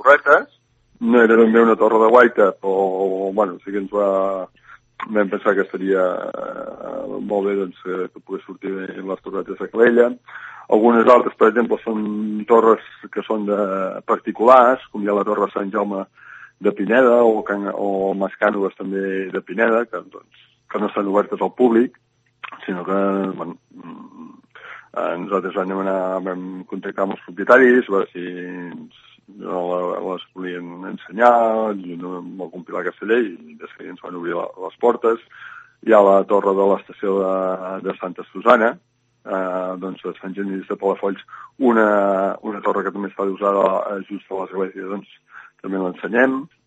torretes. No era ben bé una torre de guaita, però, bueno, sí que vam pensar que estaria molt bé doncs, que pogués sortir les torretes de Calella. Algunes altres, per exemple, són torres que són de particulars, com hi ha la torre Sant Jaume de Pineda o Mascànoves també de Pineda, que no estan obertes al públic, sinó que bueno, nosaltres vam contactar amb els propietaris, a veure si les volien ensenyar, vam compilar aquesta llei i de seguida ens van obrir les portes. Hi ha la torre de l'estació de Santa Susana, doncs a Sant Genís de Palafolls, una torre que també està usada just a l'església, doncs també l'ensenyem.